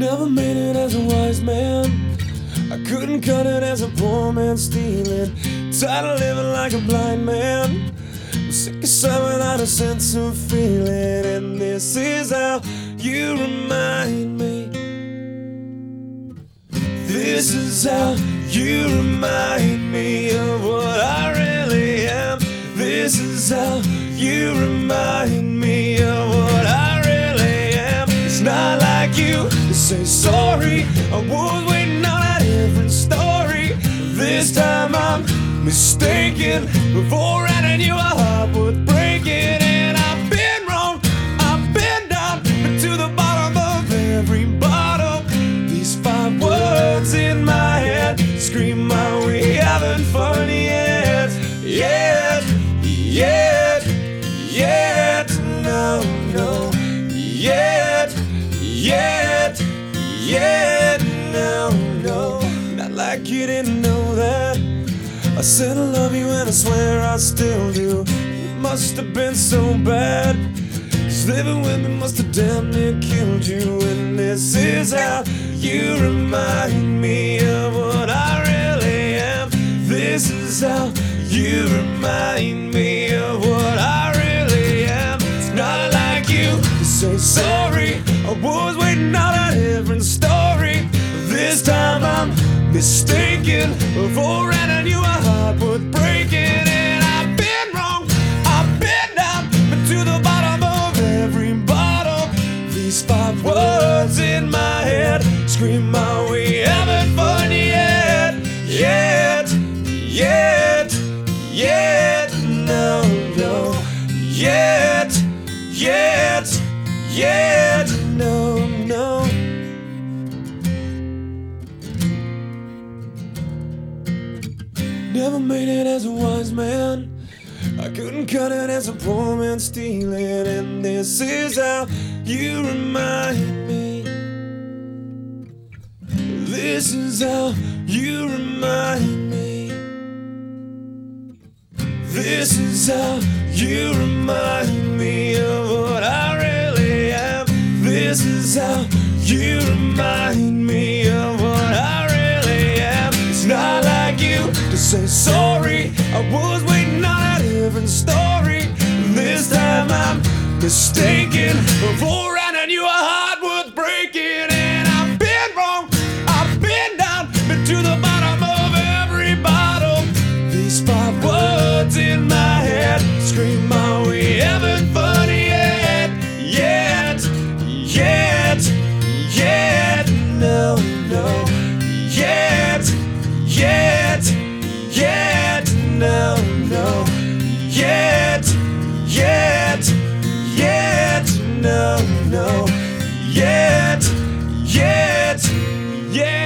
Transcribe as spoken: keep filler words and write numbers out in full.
Never made it as a wise man. I couldn't cut it as a poor man stealing. Tired of living like a blind man. I'm sick of sight without a sense of feeling. And this is how you remind me. This is how you remind me of what I really am. This is how you remind me of what I really am. It's not like you to say sorry. I was waiting on a different story. This time I'm mistaken. Before I knew a heart worth breaking. And I've been wrong, I've been down, but to the bottom of every bottle. These five words in my head scream my we having fun yet. Yet, yet, yet, no, no. Yet, yet, yet, no, no. Not like you didn't know that I said I love you and I swear I still do. It must have been so bad, 'cause living with me must have damn near killed you. And this is how you remind me of what I really am. This is how you remind me of what I really am. It's not like you to say sorry. I was waiting on a different story. This time I'm mistaken. Before I knew a heart worth breaking. And I've been wrong, I've been down, but to the bottom of every bottle. These five words in my head scream my we haven't fun yet. Yet, yet, yet, no, no. Yet, yet, yet, no, no. Never made it as a wise man. I couldn't cut it as a poor man stealing. And this is how you remind me. This is how you remind me. This is how you remind me of what I really am. This is how you remind me of what I really am. It's not like you to say sorry. I was waiting on a different story. This time I'm mistaken. Before I knew a heart worth breaking. And I've been wrong, I've been down, but to the bottom of every bottle. These five words in my head scream my we haven't fun yet. Yet, yet, yet, no, no. Yet, yet, yet, no, no. Yet, yet, yet, no, no. Yet, yet, yet.